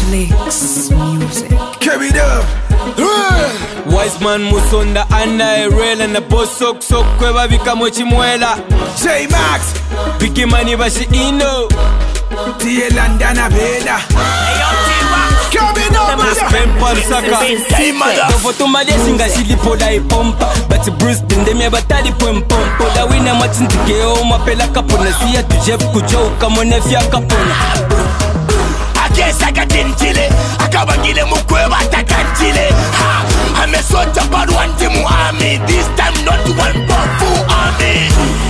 Slicks music. Carry it up. Wise man musonda anda erela na posok sok kweba vikamo chimuela J Max Biki mani bashi ino Tie Landana Bela. Carry it up. Spempa saka Tofo tumade singa shili poda ipompa Bati Bruce dindemia batali pwempom Poda wina machintikeo mapela kapona Siya tujep kujo kamone fia kapona Akesa katintile akabangile mukweba takantile ha amesota bad one team army this time not one powerful army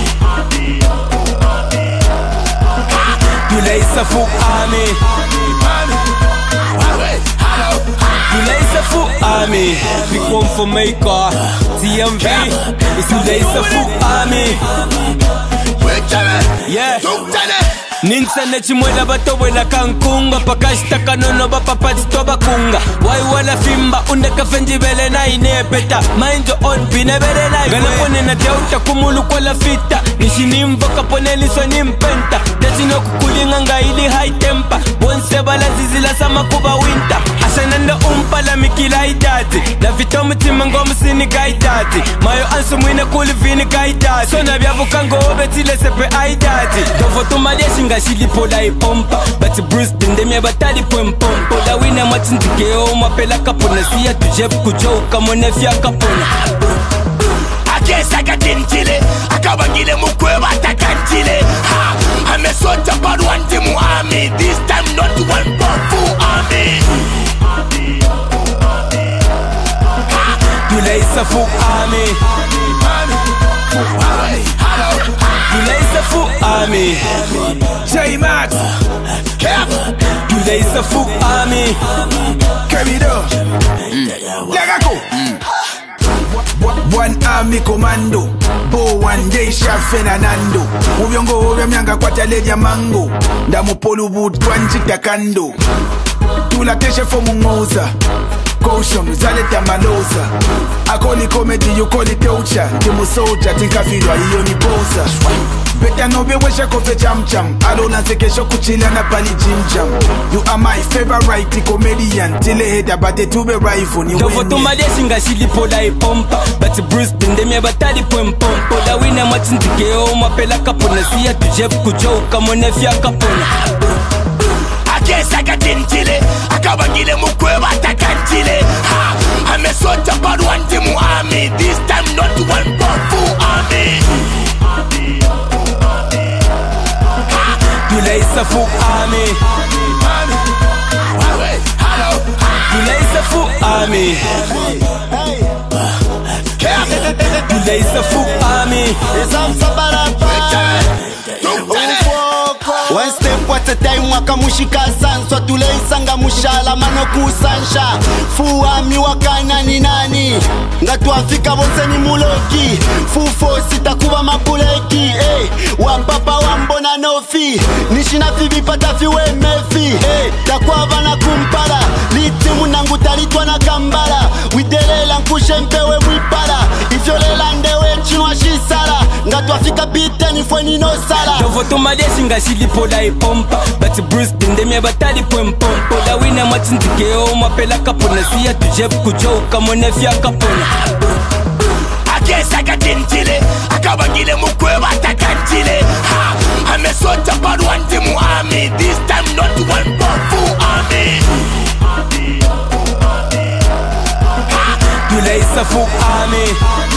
Yule isa full army Yule isa full army We come for maker TMV It's Yule isa full army Yeah Ninsane chimwela batobwela kankunga Pakashita kanono bapapati toba kunga Wai wala fimba undeka fenjibele na inepeta Mind your own pinebele na igwe Ganapone na teuta kumulu kwa la fita Nishinimbo kapone liswa nimpenta Desino kukulinga nga ili high temper Bonse bala zizila sama kuba winter Asananda umpala mikila idati Na vitomu timangomu sini kaitati Mayo ansu mwine kuli vini kaitati Sona biavukango obetile sepe aidati Dofo tumadesi nga shili poda ipompa Bati Bruce dindemia batali pwempom Poda wina machintikeo mapela kapona Siya tujep kujo kamone fia kapona Akesa katintile akabangile mukweba takantile ha amesota bad one team army this time not one powerful army Yule isa full army Yule isa full army J Max Yule isa full army Carry it up. Let go. One army commando Bo one day chef Fernando Uvyongo uvya myanga kwa taleja mango Ndamupolu boot twanjita kando Tulateshe fomu ngoza Caution, zaleta maloza I call it comedy, you call it torture Timu soldier, tinka filwa, hiyo ni posa Beta no be wesha kofe cham cham Alona zeke shoku chila na pali jim jam You are my favorite comedian Tile heda bate tube rival ni Tofo tumadesi nga shili poda ipompa Bati Bruce dindemia batali pwempom Poda wina machintikeo mapela kapona Siya tujep kujo kamone fia kapona Akesa katintile akabangile mukweba takantile ha amesota bad one team army this time not one powerful army Yule isa full army Yule isa full army Yule isa full army One step at a time wakamushika sanswa tule isanga mushala mano kusansha Fuwa mi wakana ni nani Ngatu Afrika bonse ni muloki Fufo sitakuba mapuleki Wapapa wambona nofi Nishina fivi pata fiwe mefi Takwa vana kumpala Liti munangu talitwa na kambala Widelela nkushe mpewe mwipala Ifyolela ndewe chinwa shisala Ngatu Afrika bite nifwe nino sala Tofo tumadesi nga shili poda ipompa Bati Bruce dindemia batali pwempom Poda wina machintikeo mapela kapona Siya tujep kujo kamone fia kapona Akesa katintile akabangile mukweba takantile ha amesota bad one team army this time not one powerful army Yule isa full army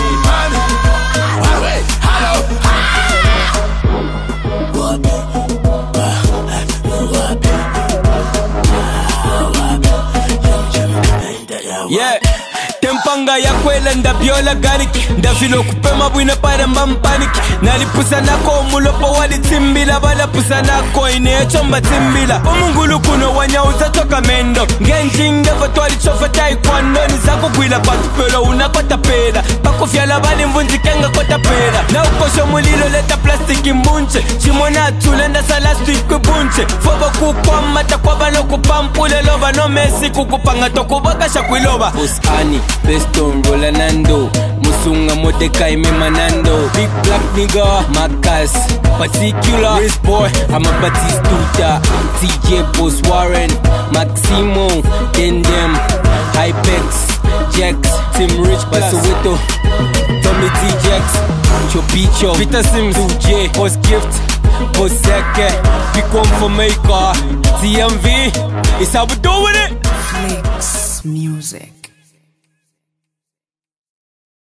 Yeah Tempanga ya kwela ndabiola garlic Ndafilo kupema bwine pare mbampanik Nalipusa nako mulopo wali timbila Bala pusa nako ine chomba timbila Omungulu kuno wanyauza toka mendo Ngenjinga vatwali chofa taekwondo Niza kugwila patipelo unakotapela pakufyala bali mvunjikenga kotapela na ukosho mulilo leta plastiki mbunche chimona tulenda salastic kwibunche foba kukwama takwaba nokupampule loba no mesi kukupanga tokubaka shakwiloba Osani, Beston, Rolanando Musunga Modekai Memanando Big Black nigga, Marcus Particular, Race Boy, I'm a Batistuta TJ Boss Warren, Maximo Dendem, Hypex, Jax, Tim Rich, Basoweto Tommy T. Jax, Chopicho, Peter Sims, 2J, Boss Gift, Boss Seke, Big One for Maker, TMV, it's how we doing it. Flix Music.